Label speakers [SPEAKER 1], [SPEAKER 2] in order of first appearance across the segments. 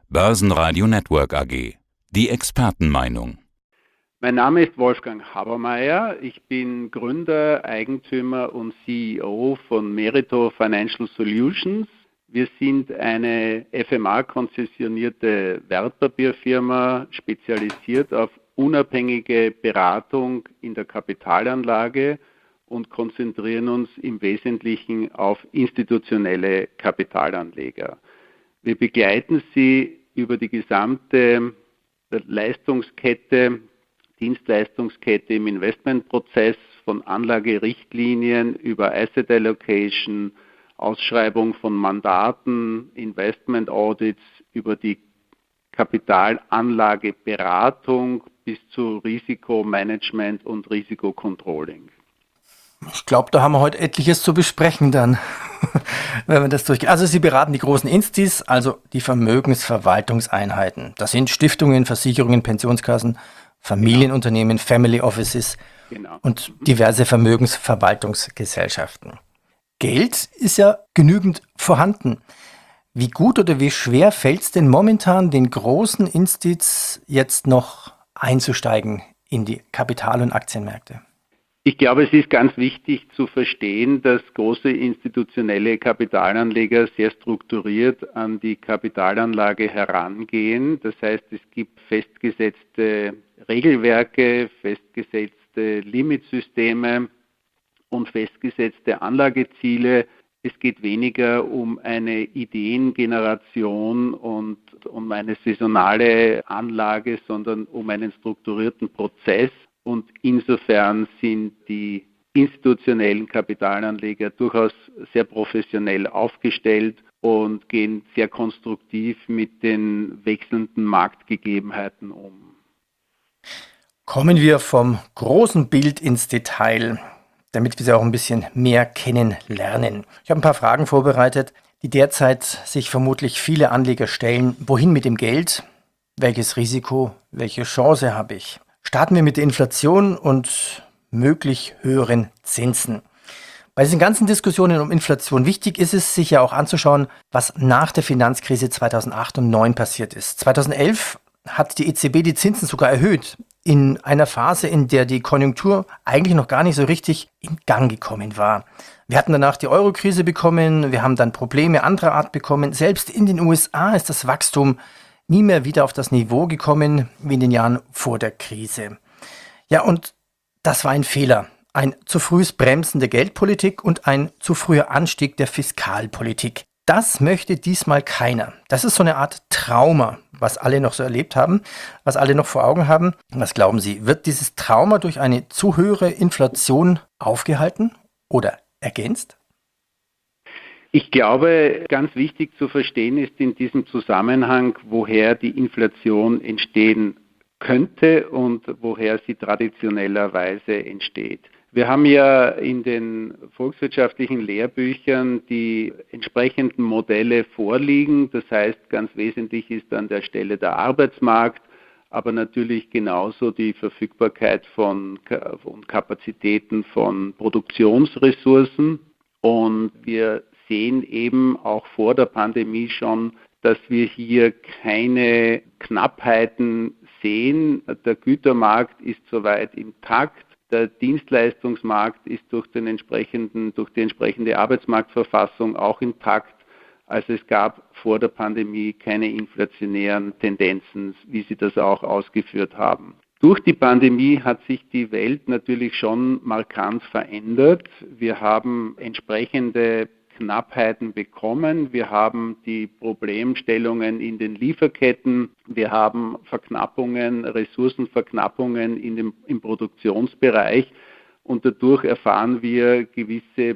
[SPEAKER 1] Börsenradio Network AG. Die Expertenmeinung.
[SPEAKER 2] Mein Name ist Wolfgang Habermeier. Ich bin Gründer, Eigentümer und CEO von Merito Financial Solutions. Wir sind eine FMA-konzessionierte Wertpapierfirma, spezialisiert auf unabhängige Beratung in der Kapitalanlage und konzentrieren uns im Wesentlichen auf institutionelle Kapitalanleger. Wir begleiten sie über die gesamte Leistungskette, Dienstleistungskette im Investmentprozess, von Anlagerichtlinien über Asset Allocation, Ausschreibung von Mandaten, Investment Audits, über die Kapitalanlageberatung bis zu Risikomanagement und Risikocontrolling.
[SPEAKER 3] Ich glaube, da haben wir heute etliches zu besprechen dann, wenn wir das durchgehen. Also Sie beraten die großen Instis, also die Vermögensverwaltungseinheiten. Das sind Stiftungen, Versicherungen, Pensionskassen, Familienunternehmen, Family Offices und diverse Vermögensverwaltungsgesellschaften. Geld ist ja genügend vorhanden. Wie gut oder wie schwer fällt es denn momentan den großen Instis jetzt noch einzusteigen in die Kapital- und Aktienmärkte?
[SPEAKER 2] Ich glaube, es ist ganz wichtig zu verstehen, dass große institutionelle Kapitalanleger sehr strukturiert an die Kapitalanlage herangehen. Das heißt, es gibt festgesetzte Regelwerke, festgesetzte Limitsysteme und festgesetzte Anlageziele. Es geht weniger um eine Ideengeneration und um eine saisonale Anlage, sondern um einen strukturierten Prozess. Und insofern sind die institutionellen Kapitalanleger durchaus sehr professionell aufgestellt und gehen sehr konstruktiv mit den wechselnden Marktgegebenheiten um.
[SPEAKER 3] Kommen wir vom großen Bild ins Detail, damit wir Sie auch ein bisschen mehr kennenlernen. Ich habe ein paar Fragen vorbereitet, die derzeit sich vermutlich viele Anleger stellen. Wohin mit dem Geld? Welches Risiko? Welche Chance habe ich? Starten wir mit der Inflation und möglich höheren Zinsen. Bei diesen ganzen Diskussionen um Inflation wichtig ist es, sich ja auch anzuschauen, was nach der Finanzkrise 2008 und 2009 passiert ist. 2011 hat die EZB die Zinsen sogar erhöht, in einer Phase, in der die Konjunktur eigentlich noch gar nicht so richtig in Gang gekommen war. Wir hatten danach die Euro-Krise bekommen, wir haben dann Probleme anderer Art bekommen. Selbst in den USA ist das Wachstum nie mehr wieder auf das Niveau gekommen wie in den Jahren vor der Krise. Ja, und das war ein Fehler. Ein zu frühes Bremsen der Geldpolitik und ein zu früher Anstieg der Fiskalpolitik. Das möchte diesmal keiner. Das ist so eine Art Trauma, was alle noch so erlebt haben, was alle noch vor Augen haben. Was glauben Sie, wird dieses Trauma durch eine zu höhere Inflation aufgehalten oder ergänzt?
[SPEAKER 2] Ich glaube, ganz wichtig zu verstehen ist in diesem Zusammenhang, woher die Inflation entstehen könnte und woher sie traditionellerweise entsteht. Wir haben ja in den volkswirtschaftlichen Lehrbüchern die entsprechenden Modelle vorliegen. Das heißt, ganz wesentlich ist an der Stelle der Arbeitsmarkt, aber natürlich genauso die Verfügbarkeit von Kapazitäten von Produktionsressourcen. Und wir sehen eben auch vor der Pandemie schon, dass wir hier keine Knappheiten sehen. Der Gütermarkt ist soweit intakt. Der Dienstleistungsmarkt ist durch die entsprechende Arbeitsmarktverfassung auch intakt. Also es gab vor der Pandemie keine inflationären Tendenzen, wie Sie das auch ausgeführt haben. Durch die Pandemie hat sich die Welt natürlich schon markant verändert. Wir haben entsprechende Knappheiten bekommen. Wir haben die Problemstellungen in den Lieferketten. Wir haben Verknappungen, Ressourcenverknappungen im Produktionsbereich. Und dadurch erfahren wir gewisse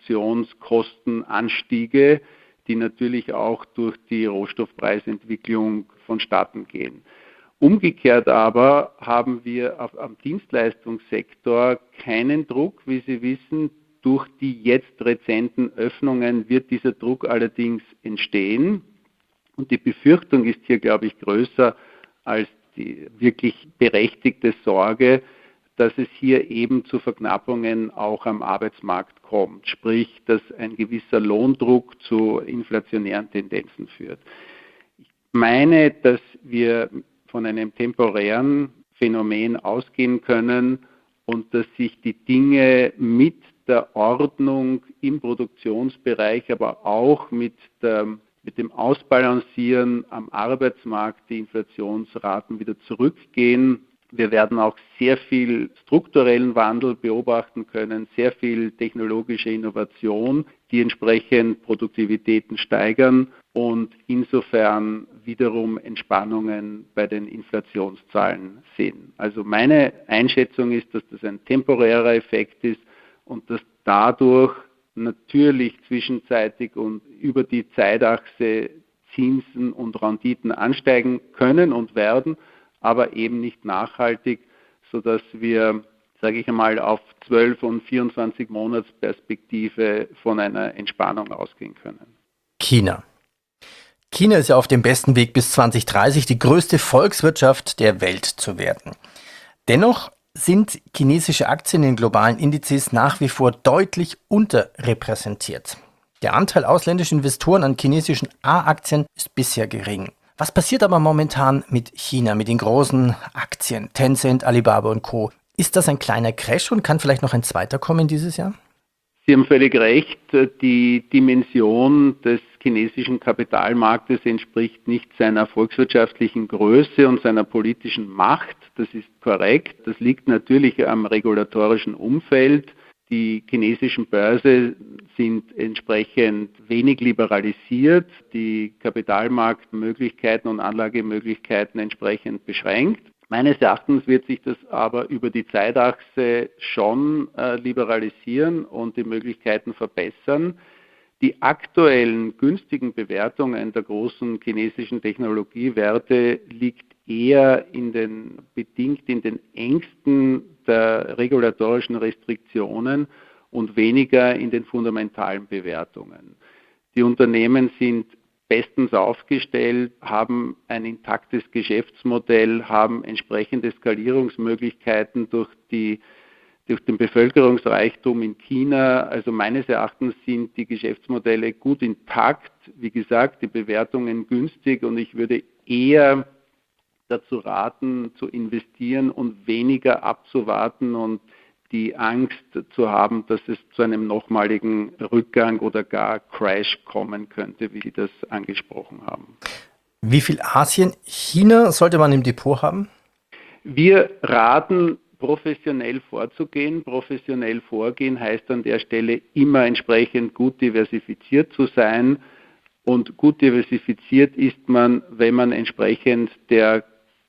[SPEAKER 2] Produktionskostenanstiege, die natürlich auch durch die Rohstoffpreisentwicklung vonstatten gehen. Umgekehrt aber haben wir am Dienstleistungssektor keinen Druck, wie Sie wissen. Durch die jetzt rezenten Öffnungen wird dieser Druck allerdings entstehen. Und die Befürchtung ist hier, glaube ich, größer als die wirklich berechtigte Sorge, dass es hier eben zu Verknappungen auch am Arbeitsmarkt kommt. Sprich, dass ein gewisser Lohndruck zu inflationären Tendenzen führt. Ich meine, dass wir von einem temporären Phänomen ausgehen können und dass sich die Dinge mit der Ordnung im Produktionsbereich, aber auch mit dem Ausbalancieren am Arbeitsmarkt die Inflationsraten wieder zurückgehen. Wir werden auch sehr viel strukturellen Wandel beobachten können, sehr viel technologische Innovation, die entsprechend Produktivitäten steigern und insofern wiederum Entspannungen bei den Inflationszahlen sehen. Also meine Einschätzung ist, dass das ein temporärer Effekt ist und dass dadurch natürlich zwischenzeitig und über die Zeitachse Zinsen und Renditen ansteigen können und werden, aber eben nicht nachhaltig, sodass wir, sage ich einmal, auf 12 und 24 Monatsperspektive von einer Entspannung ausgehen können.
[SPEAKER 3] China. China ist ja auf dem besten Weg bis 2030 die größte Volkswirtschaft der Welt zu werden. Dennoch sind chinesische Aktien in globalen Indizes nach wie vor deutlich unterrepräsentiert. Der Anteil ausländischer Investoren an chinesischen A-Aktien ist bisher gering. Was passiert aber momentan mit China, mit den großen Aktien, Tencent, Alibaba und Co.? Ist das ein kleiner Crash und kann vielleicht noch ein zweiter kommen dieses Jahr?
[SPEAKER 2] Sie haben völlig recht, die Dimension des chinesischen Kapitalmarktes entspricht nicht seiner volkswirtschaftlichen Größe und seiner politischen Macht. Das ist korrekt. Das liegt natürlich am regulatorischen Umfeld. Die chinesischen Börsen sind entsprechend wenig liberalisiert, die Kapitalmarktmöglichkeiten und Anlagemöglichkeiten entsprechend beschränkt. Meines Erachtens wird sich das aber über die Zeitachse schon liberalisieren und die Möglichkeiten verbessern. Die aktuellen günstigen Bewertungen der großen chinesischen Technologiewerte liegt eher bedingt in den Ängsten der regulatorischen Restriktionen und weniger in den fundamentalen Bewertungen. Die Unternehmen sind bestens aufgestellt, haben ein intaktes Geschäftsmodell, haben entsprechende Skalierungsmöglichkeiten durch den Bevölkerungsreichtum in China. Also meines Erachtens sind die Geschäftsmodelle gut intakt. Wie gesagt, die Bewertungen günstig und ich würde eher dazu raten, zu investieren und weniger abzuwarten und die Angst zu haben, dass es zu einem nochmaligen Rückgang oder gar Crash kommen könnte, wie Sie das angesprochen haben.
[SPEAKER 3] Wie viel Asien, China sollte man im Depot haben?
[SPEAKER 2] Wir raten, professionell vorzugehen. Professionell vorgehen heißt an der Stelle immer entsprechend gut diversifiziert zu sein. Und gut diversifiziert ist man, wenn man entsprechend der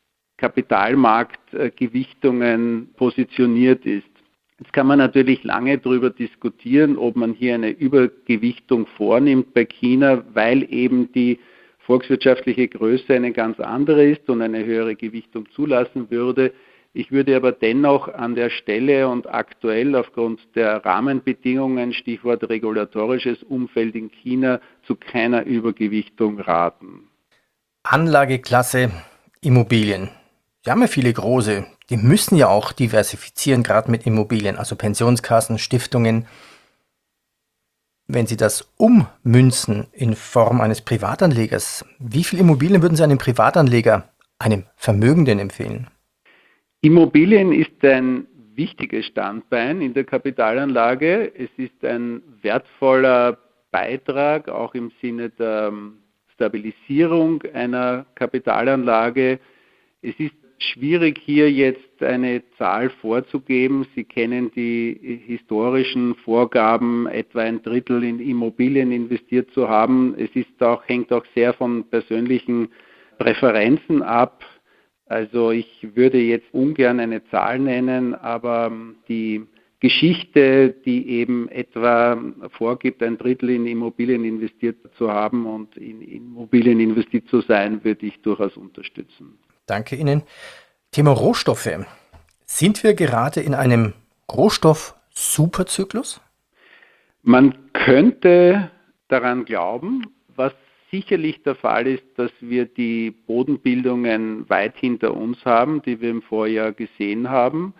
[SPEAKER 2] Kapitalmarktgewichtungen positioniert ist. Jetzt kann man natürlich lange darüber diskutieren, ob man hier eine Übergewichtung vornimmt bei China, weil eben die volkswirtschaftliche Größe eine ganz andere ist und eine höhere Gewichtung zulassen würde. Ich würde aber dennoch an der Stelle und aktuell aufgrund der Rahmenbedingungen, Stichwort regulatorisches Umfeld in China, zu keiner Übergewichtung raten.
[SPEAKER 3] Anlageklasse Immobilien. Wir haben ja viele große, die müssen ja auch diversifizieren, gerade mit Immobilien, also Pensionskassen, Stiftungen. Wenn Sie das ummünzen in Form eines Privatanlegers, wie viele Immobilien würden Sie einem Privatanleger, einem Vermögenden empfehlen?
[SPEAKER 2] Immobilien ist ein wichtiges Standbein in der Kapitalanlage. Es ist ein wertvoller Beitrag, auch im Sinne der Stabilisierung einer Kapitalanlage. Es ist schwierig, hier jetzt eine Zahl vorzugeben. Sie kennen die historischen Vorgaben, etwa ein Drittel in Immobilien investiert zu haben. Es hängt auch sehr von persönlichen Präferenzen ab. Also ich würde jetzt ungern eine Zahl nennen, aber die Geschichte, die eben etwa vorgibt, ein Drittel in Immobilien investiert zu haben und in Immobilien investiert zu sein, würde ich durchaus unterstützen.
[SPEAKER 3] Danke Ihnen. Thema Rohstoffe. Sind wir gerade in einem Rohstoff-Superzyklus?
[SPEAKER 2] Man könnte daran glauben, was sicherlich der Fall ist, dass wir die Bodenbildungen weit hinter uns haben, die wir im Vorjahr gesehen haben.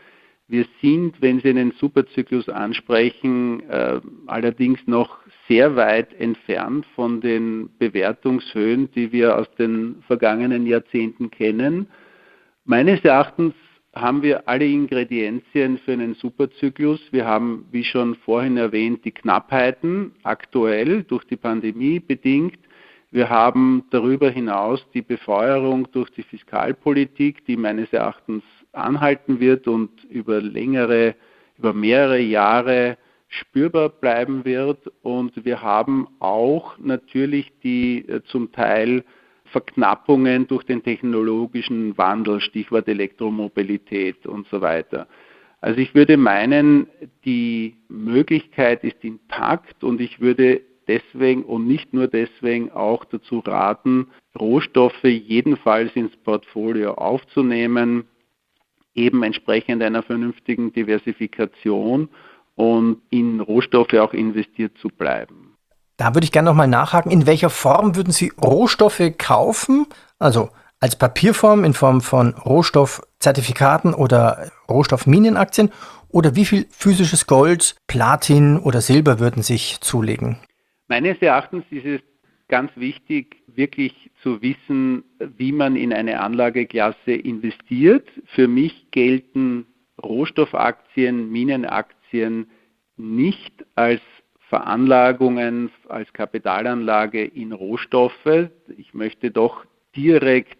[SPEAKER 2] Wir sind, wenn Sie einen Superzyklus ansprechen, allerdings noch sehr weit entfernt von den Bewertungshöhen, die wir aus den vergangenen Jahrzehnten kennen. Meines Erachtens haben wir alle Ingredienzien für einen Superzyklus. Wir haben, wie schon vorhin erwähnt, die Knappheiten aktuell durch die Pandemie bedingt. Wir haben darüber hinaus die Befeuerung durch die Fiskalpolitik, die meines Erachtens anhalten wird und über mehrere Jahre spürbar bleiben wird. Und wir haben auch natürlich die zum Teil Verknappungen durch den technologischen Wandel, Stichwort Elektromobilität und so weiter. Also ich würde meinen, die Möglichkeit ist intakt und ich würde deswegen und nicht nur deswegen auch dazu raten, Rohstoffe jedenfalls ins Portfolio aufzunehmen, eben entsprechend einer vernünftigen Diversifikation und in Rohstoffe auch investiert zu bleiben.
[SPEAKER 3] Da würde ich gerne nochmal nachhaken, in welcher Form würden Sie Rohstoffe kaufen? Also als Papierform in Form von Rohstoffzertifikaten oder Rohstoffminenaktien? Oder wie viel physisches Gold, Platin oder Silber würden sich zulegen?
[SPEAKER 2] Meines Erachtens ist es ganz wichtig, wirklich zu wissen, wie man in eine Anlageklasse investiert. Für mich gelten Rohstoffaktien, Minenaktien nicht als Veranlagungen, als Kapitalanlage in Rohstoffe. Ich möchte doch direkt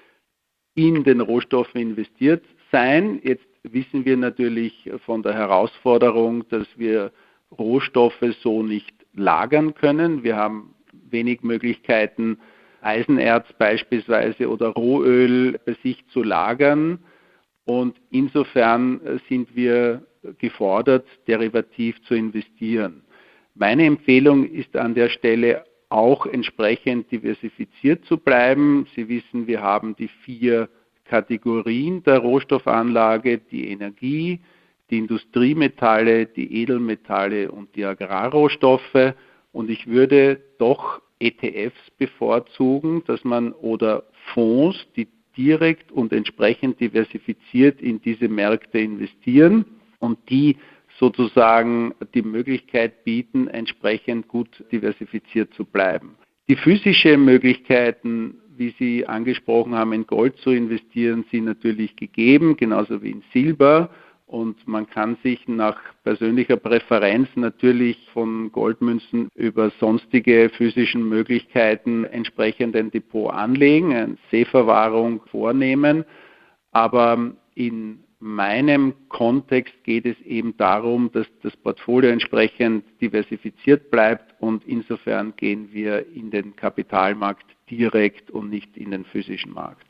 [SPEAKER 2] in den Rohstoffen investiert sein. Jetzt wissen wir natürlich von der Herausforderung, dass wir Rohstoffe so nicht lagern können. Wir haben wenig Möglichkeiten, Eisenerz beispielsweise oder Rohöl bei sich zu lagern. Und insofern sind wir gefordert, derivativ zu investieren. Meine Empfehlung ist an der Stelle auch entsprechend diversifiziert zu bleiben. Sie wissen, wir haben die 4 Kategorien der Rohstoffanlage, die Energie, die Industriemetalle, die Edelmetalle und die Agrarrohstoffe. Und ich würde doch ETFs bevorzugen, oder Fonds, die direkt und entsprechend diversifiziert in diese Märkte investieren und die sozusagen die Möglichkeit bieten, entsprechend gut diversifiziert zu bleiben. Die physischen Möglichkeiten, wie Sie angesprochen haben, in Gold zu investieren, sind natürlich gegeben, genauso wie in Silber. Und man kann sich nach persönlicher Präferenz natürlich von Goldmünzen über sonstige physischen Möglichkeiten entsprechend ein Depot anlegen, eine Safe-Verwahrung vornehmen. Aber in meinem Kontext geht es eben darum, dass das Portfolio entsprechend diversifiziert bleibt und insofern gehen wir in den Kapitalmarkt direkt und nicht in den physischen Markt.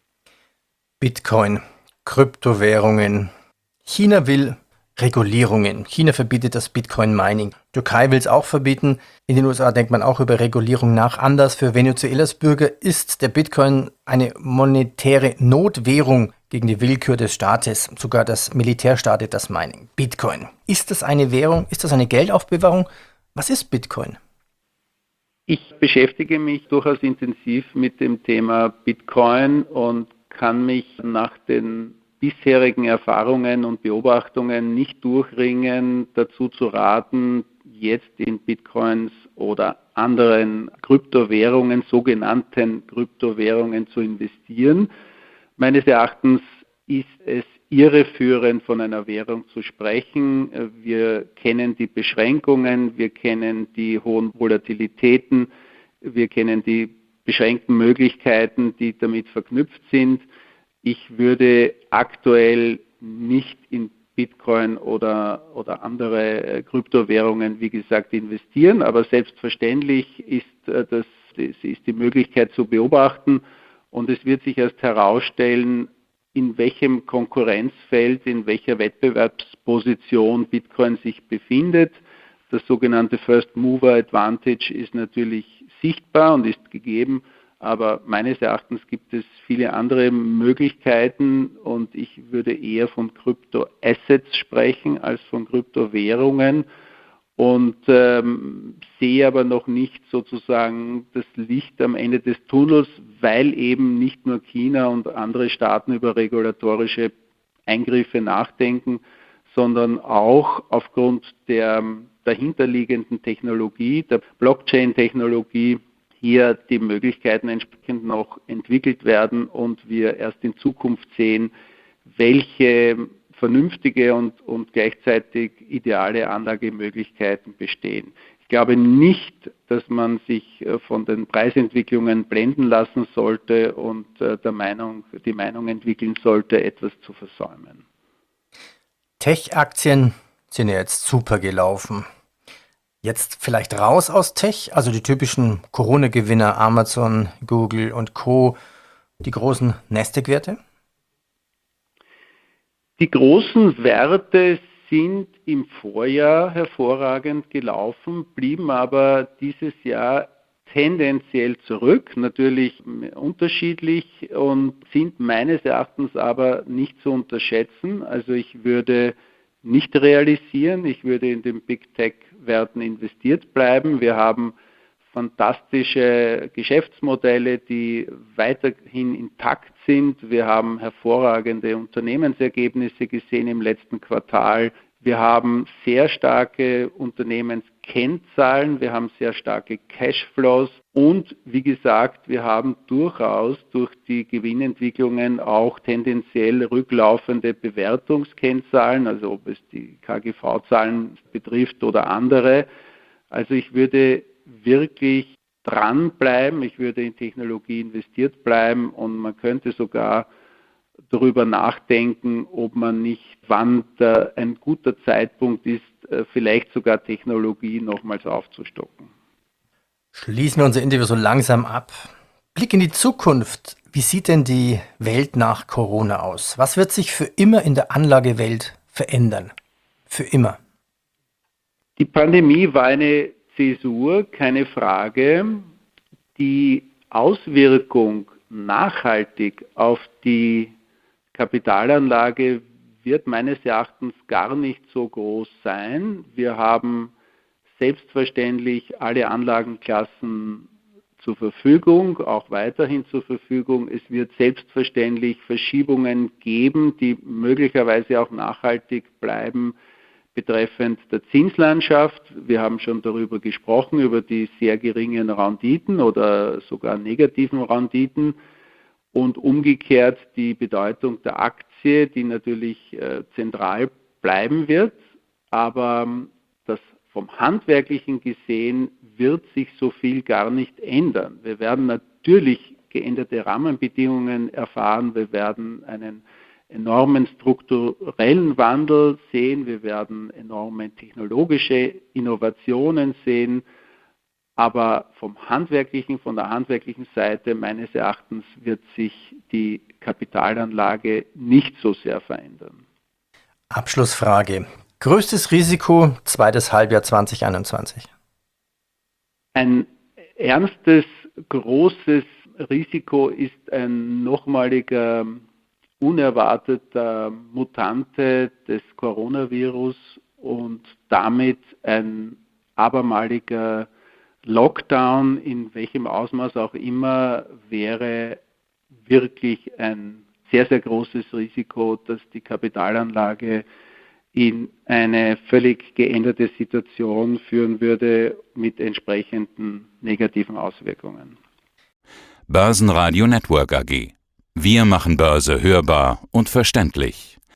[SPEAKER 3] Bitcoin, Kryptowährungen. China will Regulierungen. China verbietet das Bitcoin-Mining. Türkei will es auch verbieten. In den USA denkt man auch über Regulierung nach. Anders für Venezuelas Bürger ist der Bitcoin eine monetäre Notwährung gegen die Willkür des Staates. Sogar das Militär startet das Mining. Bitcoin. Ist das eine Währung? Ist das eine Geldaufbewahrung? Was ist Bitcoin?
[SPEAKER 2] Ich beschäftige mich durchaus intensiv mit dem Thema Bitcoin und kann mich nach den bisherigen Erfahrungen und Beobachtungen nicht durchringen, dazu zu raten, jetzt in Bitcoins oder anderen Kryptowährungen, sogenannten Kryptowährungen zu investieren. Meines Erachtens ist es irreführend, von einer Währung zu sprechen. Wir kennen die Beschränkungen, wir kennen die hohen Volatilitäten, wir kennen die beschränkten Möglichkeiten, die damit verknüpft sind. Ich würde aktuell nicht in Bitcoin oder andere Kryptowährungen, wie gesagt, investieren, aber selbstverständlich ist die Möglichkeit zu beobachten und es wird sich erst herausstellen, in welchem Konkurrenzfeld, in welcher Wettbewerbsposition Bitcoin sich befindet. Das sogenannte First Mover Advantage ist natürlich sichtbar und ist gegeben. Aber meines Erachtens gibt es viele andere Möglichkeiten und ich würde eher von Kryptoassets sprechen als von Kryptowährungen und sehe aber noch nicht sozusagen das Licht am Ende des Tunnels, weil eben nicht nur China und andere Staaten über regulatorische Eingriffe nachdenken, sondern auch aufgrund der dahinterliegenden Technologie, der Blockchain-Technologie, hier die Möglichkeiten entsprechend noch entwickelt werden und wir erst in Zukunft sehen, welche vernünftige und gleichzeitig ideale Anlagemöglichkeiten bestehen. Ich glaube nicht, dass man sich von den Preisentwicklungen blenden lassen sollte und die Meinung entwickeln sollte, etwas zu versäumen.
[SPEAKER 3] Tech-Aktien sind ja jetzt super gelaufen. Jetzt vielleicht raus aus Tech, also die typischen Corona-Gewinner Amazon, Google und Co., die großen Nasdaq-Werte?
[SPEAKER 2] Die großen Werte sind im Vorjahr hervorragend gelaufen, blieben aber dieses Jahr tendenziell zurück, natürlich unterschiedlich und sind meines Erachtens aber nicht zu unterschätzen. Also ich würde nicht realisieren, ich würde in den Big Tech-Werten investiert bleiben. Wir haben fantastische Geschäftsmodelle, die weiterhin intakt sind. Wir haben hervorragende Unternehmensergebnisse gesehen im letzten Quartal. Wir haben sehr starke Unternehmenskennzahlen, wir haben sehr starke Cashflows und wie gesagt, wir haben durchaus durch die Gewinnentwicklungen auch tendenziell rücklaufende Bewertungskennzahlen, also ob es die KGV-Zahlen betrifft oder andere. Also ich würde wirklich dranbleiben, ich würde in Technologie investiert bleiben und man könnte sogar darüber nachdenken, ob man nicht, wann ein guter Zeitpunkt ist, vielleicht sogar Technologie nochmals aufzustocken.
[SPEAKER 3] Schließen wir unser Interview so langsam ab. Blick in die Zukunft. Wie sieht denn die Welt nach Corona aus? Was wird sich für immer in der Anlagewelt verändern? Für immer.
[SPEAKER 2] Die Pandemie war eine Zäsur, keine Frage. Die Auswirkung nachhaltig auf die Kapitalanlage wird meines Erachtens gar nicht so groß sein. Wir haben selbstverständlich alle Anlagenklassen zur Verfügung, auch weiterhin zur Verfügung. Es wird selbstverständlich Verschiebungen geben, die möglicherweise auch nachhaltig bleiben, betreffend der Zinslandschaft. Wir haben schon darüber gesprochen, über die sehr geringen Renditen oder sogar negativen Renditen. Und umgekehrt die Bedeutung der Aktie, die natürlich zentral bleiben wird, aber das vom Handwerklichen gesehen wird sich so viel gar nicht ändern. Wir werden natürlich geänderte Rahmenbedingungen erfahren, wir werden einen enormen strukturellen Wandel sehen, wir werden enorme technologische Innovationen sehen, aber von der handwerklichen Seite meines Erachtens wird sich die Kapitalanlage nicht so sehr verändern.
[SPEAKER 3] Abschlussfrage. Größtes Risiko, zweites Halbjahr 2021?
[SPEAKER 2] Ein ernstes, großes Risiko ist ein nochmaliger, unerwarteter Mutante des Coronavirus und damit ein abermaliger Lockdown, in welchem Ausmaß auch immer, wäre wirklich ein sehr, sehr großes Risiko, dass die Kapitalanlage in eine völlig geänderte Situation führen würde mit entsprechenden negativen Auswirkungen.
[SPEAKER 1] Börsenradio Network AG. Wir machen Börse hörbar und verständlich.